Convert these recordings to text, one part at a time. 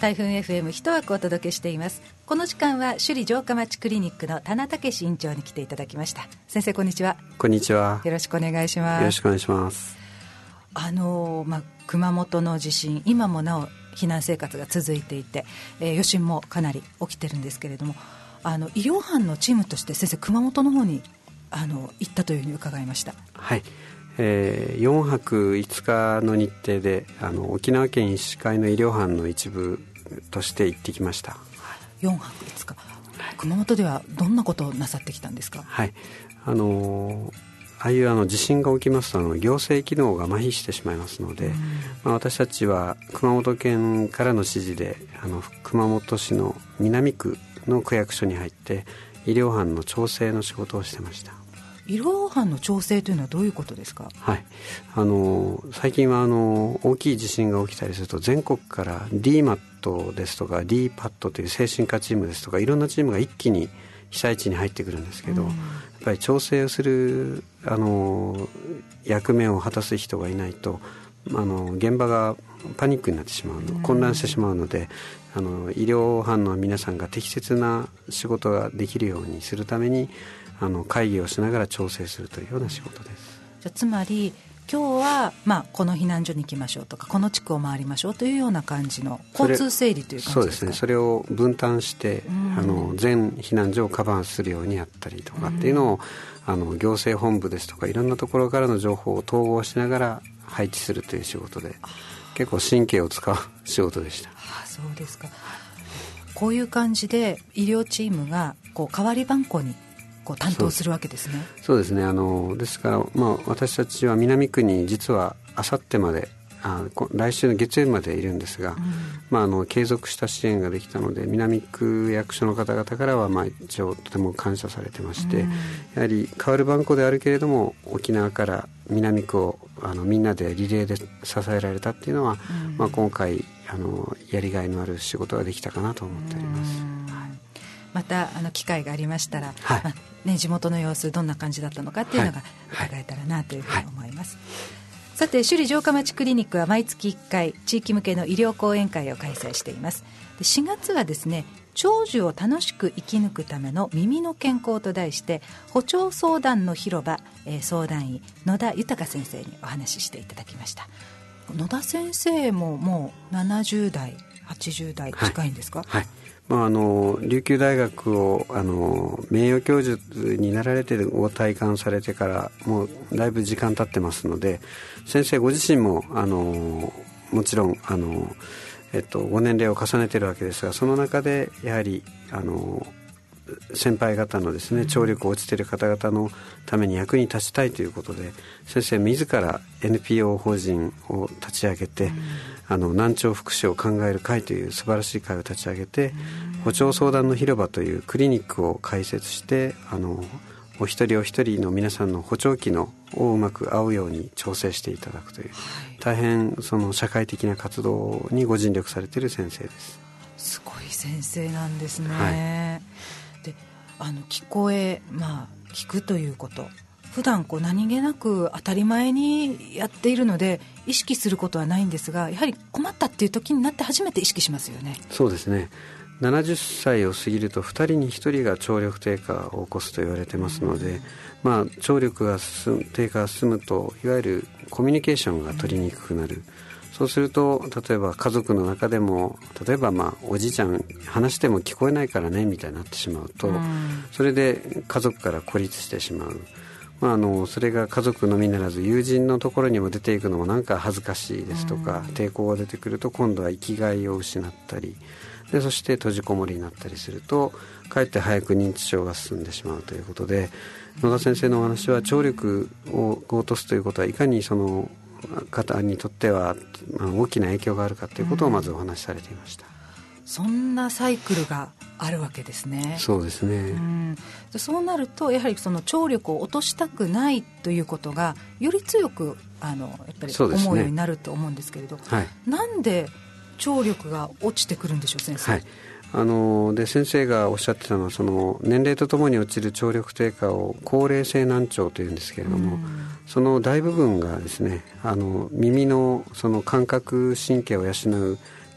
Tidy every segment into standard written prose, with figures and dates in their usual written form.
台風 FM 一枠お届けしています。この時間は首里城下町クリニックの田名武院長に来ていただきました。先生、こんにちは。 こんにちは。 よろしくお願いします。 よろしくお願いします。 熊本の地震、今もなお避難生活が続いていて、余震もかなり起きてるんですけれども、医療班のチームとして先生、熊本の方に行ったというふうに伺いました。 はい、4泊5日の日程で沖縄県医師会の医療班の一部として行ってきました。 4泊5日、熊本ではどんなことをなさってきたんですか？ はい、ああいう地震が起きますと行政機能が麻痺してしまいますので、私たちは熊本県からの指示で熊本市の南区の区役所に入って医療班の調整の仕事をしてました。 医療班の調整というのはどういうことですか？ はい、最近は大きい地震が起きたりすると全国から DMAT ですとか DPAT という精神科チームですとかいろんなチームが一気に被災地に入ってくるんですけど、やっぱり調整をする役目を果たす人がいないと現場がパニックになってしまうの、混乱してしまうので医療班の皆さんが適切な仕事ができるようにするために会議をしながら調整するというような仕事です。 じゃつまり今日は、この避難所に行きましょうとかこの地区を回りましょうというような感じの交通整理という感じですか？ そうですね、それを分担して全避難所をカバーするようにやったりとかっていうのを行政本部ですとかいろんなところからの情報を統合しながら配置するという仕事で結構神経を使う仕事でした。 そうですか。こういう感じで医療チームが代わり番号に担当するわけですね。 そうですね。ですから、私たちは南区に実はあさってまで来週の月曜日までいるんですが、継続した支援ができたので南区役所の方々からは一応とても感謝されてまして、やはり変わる番号であるけれども沖縄から南区をみんなでリレーで支えられたっていうのは、今回やりがいのある仕事ができたかなと思っております。 また機会がありましたら、地元の様子どんな感じだったのかっていうのが伺えたらなというふうに思います。さて、首里城下町クリニックは毎月1回地域向けの医療講演会を開催しています。で4月はですね、長寿を楽しく生き抜くための耳の健康と題して歩調相談の広場、相談医野田豊先生にお話ししていただきました。野田先生ももう70代80代近いんですか？ はい、琉球大学を名誉教授になられてご退官されてからもうだいぶ時間経ってますので、先生ご自身ももちろんご年齢を重ねているわけですが、その中でやはり先輩方のですね、聴力落ちている方々のために役に立ちたいということで、先生自ら NPO 法人を立ち上げて、難聴福祉を考える会という素晴らしい会を立ち上げて、歩調相談の広場というクリニックを開設してお一人お一人の皆さんの補聴器をうまく合うように調整していただくという、大変社会的な活動にご尽力されている先生です。 すごい先生なんですね。で聞こえ、聞くということ普段何気なく当たり前にやっているので意識することはないんですが、やはり困ったっていう時になって初めて意識しますよね。 そうですね。70歳を過ぎると2人に1人が聴力低下を起こすと言われてますので、聴力が低下が進むといわゆるコミュニケーションが取りにくくなる。そうすると例えば家族の中でもおじいちゃん話しても聞こえないからねみたいになってしまうと、それで家族から孤立してしまう。それが家族のみならず友人のところにも出ていくのもなんか恥ずかしいですとか、抵抗が出てくると今度は生きがいを失ったりで、そして閉じこもりになったりするとかえって早く認知症が進んでしまうということで、野田先生のお話は聴力を落とすということはいかにその方にとっては大きな影響があるかということをまずお話しされていました。 そんなサイクルがあるわけですね。 そうですね。 そうなるとやはりその聴力を落としたくないということがより強くやっぱり思うようになると思うんですけれど、なんで聴力が落ちてくるんでしょう、先生。 で先生がおっしゃってたのは年齢とともに落ちる聴力低下を高齢性難聴というんですけれども、その大部分がですね耳のその感覚神経を養う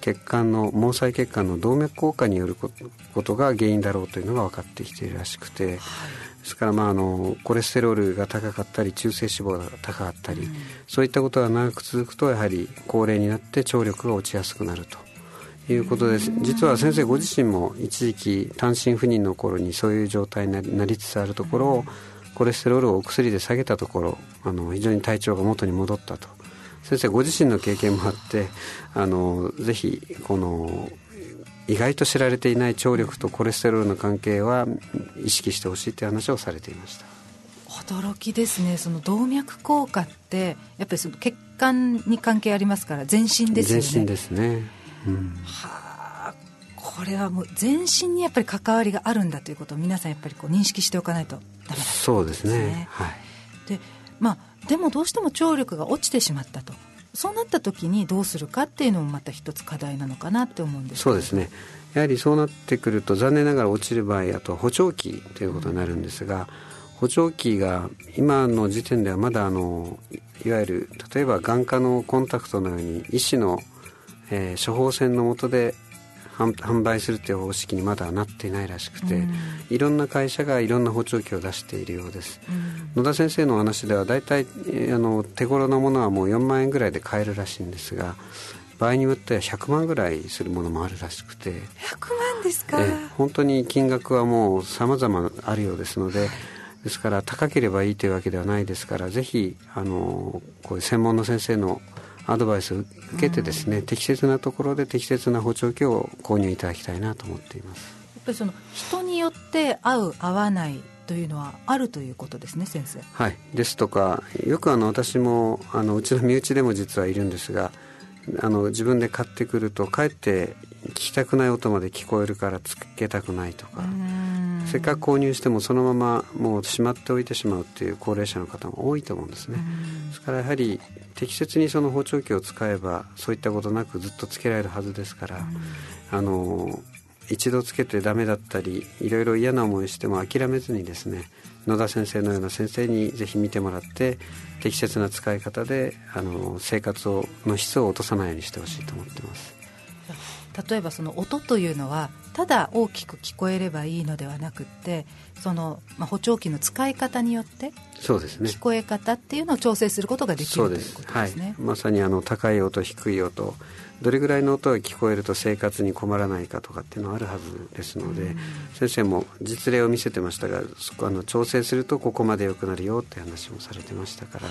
血管の毛細血管の動脈硬化によることが原因だろうというのが分かってきているらしくて、ですから、コレステロールが高かったり中性脂肪が高かったり、そういったことが長く続くとやはり高齢になって聴力が落ちやすくなるということです。実は先生ご自身も一時期単身赴任の頃にそういう状態になりつつあるところを、コレステロールをお薬で下げたところ非常に体調が元に戻ったと。先生ご自身の経験もあってぜひこの意外と知られていない聴力とコレステロールの関係は意識してほしいという話をされていました。 驚きですね。その動脈硬化ってやっぱりその血管に関係ありますから全身ですよね。 全身ですね、 はあ、これはもう全身にやっぱり関わりがあるんだということを皆さんやっぱり認識しておかないとダメだと、 そうですね、はい。 でもどうしても聴力が落ちてしまったと、そうなった時にどうするかっていうのもまた一つ課題なのかなって思うんですけど。 そうですね、やはりそうなってくると残念ながら落ちる場合あと補聴器ということになるんですが、補聴器が今の時点ではまだいわゆる例えば眼科のコンタクトのように医師の、処方箋の下で販売するという方式にまだなっていないらしくて、いろんな会社がいろんな補聴器を出しているようです。野田先生のお話ではだいたい手頃なものはもう4万円ぐらいで買えるらしいんですが、場合によっては100万ぐらいするものもあるらしくて。 100万ですか。 本当に金額はもう様々あるようですので、ですから高ければいいというわけではないですから、ぜひこういう専門の先生のアドバイスを受けてですね、適切なところで適切な補聴器を購入いただきたいなと思っています。 やっぱりその人によって合う合わないというのはあるということですね、先生。 はい、ですとかよく私もうちの身内でも実はいるんですが、自分で買ってくるとかえって聞きたくない音まで聞こえるからつけたくないとか、せっかく購入してもそのままもうしまっておいてしまうっていう高齢者の方も多いと思うんですね。ですからやはり適切にその補聴器を使えばそういったことなくずっとつけられるはずですから、一度つけてダメだったりいろいろ嫌な思いしても諦めずにですね、野田先生のような先生にぜひ見てもらって適切な使い方で生活の質を落とさないようにしてほしいと思っています。 例えばその音というのはただ大きく聞こえればいいのではなくってその、補聴器の使い方によってそうですね、 聞こえ方っていうのを調整することができるということですね。 はい、まさに高い音低い音どれぐらいの音が聞こえると生活に困らないかとかっていうのがあるはずですので、先生も実例を見せてましたが、そこ調整するとここまで良くなるよって話もされてましたから、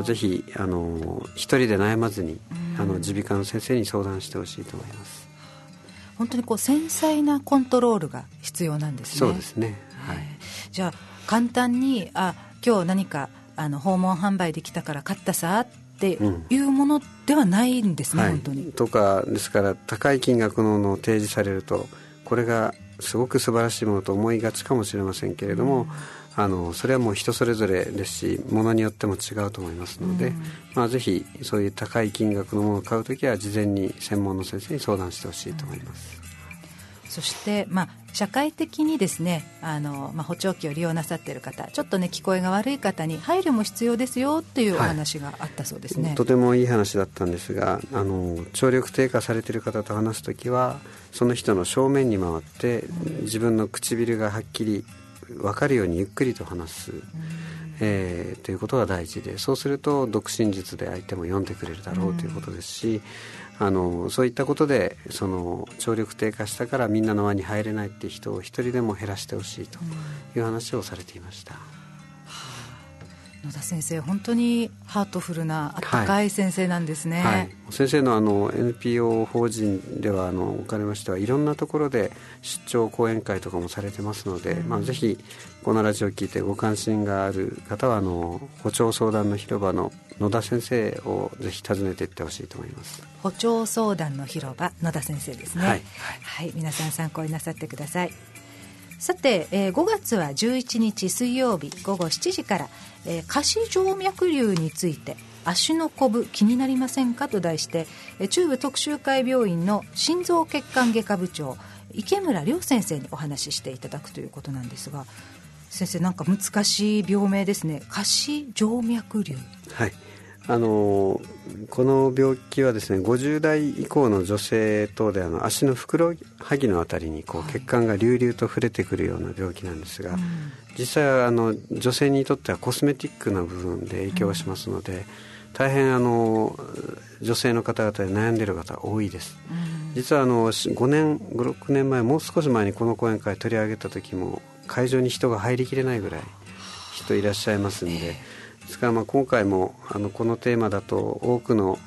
ぜひ一人で悩まずに耳鼻科の先生に相談してほしいと思います。 本当に繊細なコントロールが必要なんですね。 そうですね、はい。 じゃあ簡単に今日何か訪問販売できたから買ったさっていうものではないんですね、本当に。 とかですから高い金額のを提示されるとこれがすごく素晴らしいものと思いがちかもしれませんけれども、それはもう人それぞれですしものによっても違うと思いますので、ぜひそういう高い金額のものを買うときは事前に専門の先生に相談してほしいと思います。 そして、社会的にですね補聴器を利用なさっている方、ちょっとね聞こえが悪い方に配慮も必要ですよっていうお話があったそうですね。 とてもいい話だったんですが、聴力低下されている方と話すときはその人の正面に回って自分の唇がはっきり分かるようにゆっくりと話す、ということが大事で、そうすると読心術で相手も読んでくれるだろうということですし、そういったことで聴力低下したからみんなの輪に入れないっていう人を一人でも減らしてほしいという話をされていました。 野田先生本当にハートフルなあったかい先生なんですね。 はい、先生のNPO 法人ではおかれましてはいろんなところで出張講演会とかもされてますので、ぜひこのラジオを聞いてご関心がある方は補聴相談の広場の野田先生をぜひ訪ねていってほしいと思います。 補聴相談の広場野田先生ですね。 はい、 皆さん参考になさってください。さて、5月は11日水曜日午後7時から、下肢静脈瘤について足のこぶ気になりませんかと題して中部徳洲会病院の心臓血管外科部長池村亮先生にお話ししていただくということなんですが、先生なんか難しい病名ですね。下肢静脈瘤。 はい、 この病気はですね、50代以降の女性等で足のふくらはぎのあたりに血管が隆々と触れてくるような病気なんですが、実際は女性にとってはコスメティックな部分で影響はしますので、大変女性の方々で悩んでいる方多いです。実は5年6年前、もう少し前にこの講演会取り上げた時も会場に人が入りきれないぐらい人いらっしゃいますんで、ですから今回もこのテーマだと多くの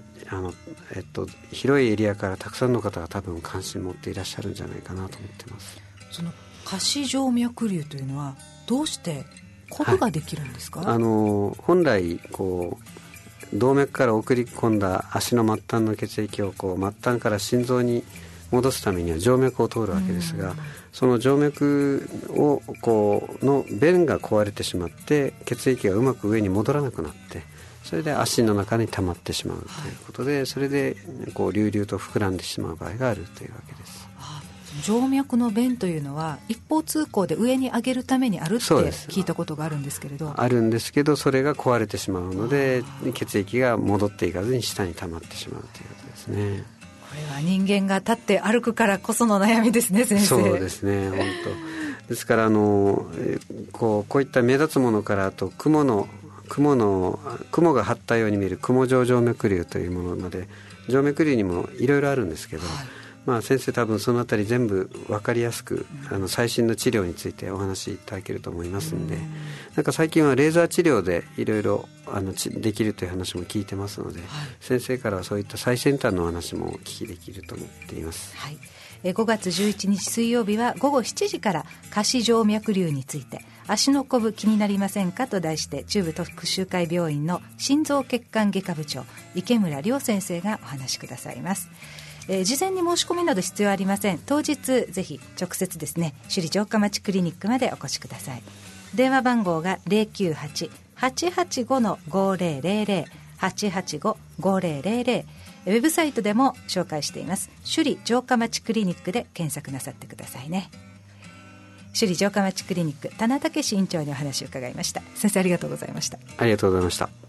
広いエリアからたくさんの方が多分関心持っていらっしゃるんじゃないかなと思っています。 その下肢静脈瘤というのはどうしてこぶができるんですか？ 本来動脈から送り込んだ足の末端の血液を末端から心臓に戻すためには静脈を通るわけですが、その静脈の弁が壊れてしまって血液がうまく上に戻らなくなって、それで足の中に溜まってしまうということで、それで隆々と膨らんでしまう場合があるというわけです。 静脈の弁というのは一方通行で上に上げるためにあるって聞いたことがあるんですけれど、 あるんですけど、それが壊れてしまうので血液が戻っていかずに下に溜まってしまうということですね。 これは人間が立って歩くからこその悩みですね、先生。 そうですね、本当ですからこういった目立つものから、あと雲が張ったように見える雲状静脈瘤というものまで、静脈瘤にもいろいろあるんですけど、先生多分そのあたり全部分かりやすく最新の治療についてお話しいただけると思いますので、なんか最近はレーザー治療でいろいろできるという話も聞いてますので、先生からはそういった最先端の話もお聞きできると思っています。 5月11日水曜日は午後7時から下肢静脈瘤について足のこぶ気になりませんかと題して、中部特集会病院の心臓血管外科部長池村亮先生がお話しくださいます。事前に申し込みなど必要ありません。当日ぜひ直接ですね、首里城下町クリニックまでお越しください。電話番号が 098-885-5000 885-5000、ウェブサイトでも紹介しています。首里城下町クリニックで検索なさってくださいね。首里城下町クリニック、田名武院長にお話を伺いました。先生、ありがとうございました。 ありがとうございました。